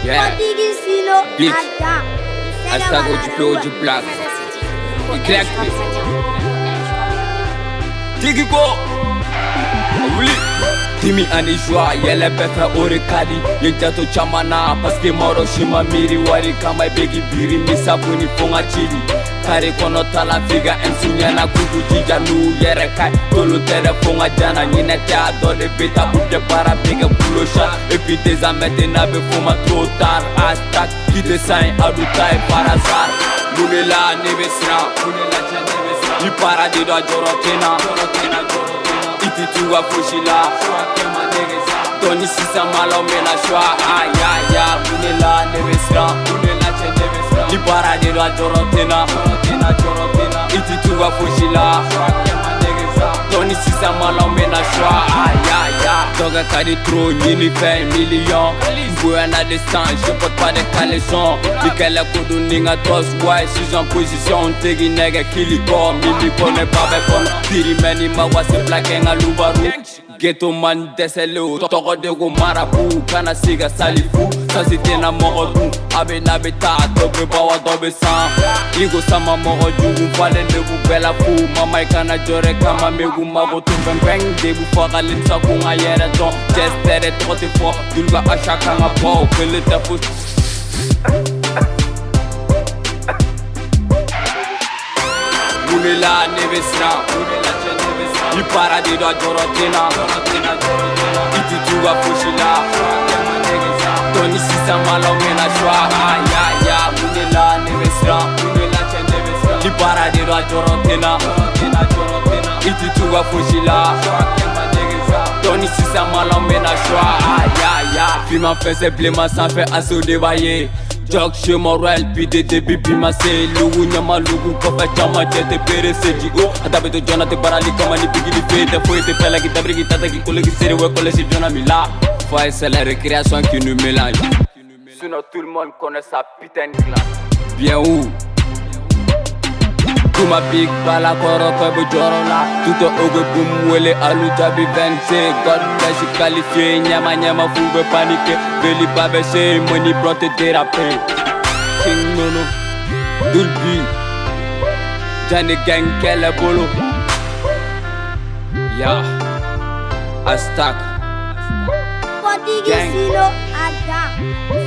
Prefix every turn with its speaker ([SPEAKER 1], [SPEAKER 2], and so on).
[SPEAKER 1] Yeah. Bitch. Hashtag OGP OG Black. Exactly. Tigiko. Wuli. Timi ani joie, yele befe orekali. Yenjato chamana, paske moro shima miri wari kama begi biri misabuni fonga chili. Kare kono tala figa ensunyana kuku jija nu yere kai. Tolo tere fonga jana nyine te adore beta ude para bega bulosha. Et puis des amèdes nabe fuma trop tard. Hashtag kite sain adutai parasar. Munela nevesra, munela nevesra. Ni paradis do jorotena, iti tuwa fushila. Tony sisa malo mena shwa. Ya munela nevesra, munela nevesra. Ni paradis do jorotena, iti tuwa fushila. Tony sisa malo mena shwa. Ya Toga kadi trop, nini fait million. Bouya na descente, je porte pas de caleçon. Mikele kudu ninga tos, ouais, je suis en position. Tegi nega kiliko, mimi kone babe kono. Piri meni mawasi blake nga lubaru. Ghetto man deselo, togo dego marabu. Kana siga salifu, sasite na moro du. Abe na beta, dobe bawa dobe san. Igo sama moro jugu, vale nebu bela fu. Mama ikana jore kama megu mago tumbeng beng. Debu faka limsa kunga yere don. Just tere tote fo, dulga ashaka nga po. Pele tafu. Munela nevesra, ni paradis do jorotena. Iti tuwa fushila. Tony sisa malo mena shwa. Ya munela nevesra, ni paradis do jorotena. Iti tuwa fushila. Tony sisa malo mena shwa. Ya Fima fait ses blémas sans faire assaut dévaillé. Jog chez Morel, puis des débuts pimassés. Lugu nyama lugu kofa chama jete pere seji o. Atabe to jona te barali kama ni bigi ni fete. Foi te pela ki tabri ki tata ki kole ki sere we kole si jona mila. Foi c'est la récréation qui nous mélange. Sinon tout le monde connaît sa putain de classe. Bien où? Kuma big bala koro kobo jorola. Tuto ogo boom wele alu jabi vente. God bless you qualifié. Nyama fube panique. Veli babe se money brought te thérapie. King Nono Dulbi Jani gang kele bolo. Ya Hashtag Gang.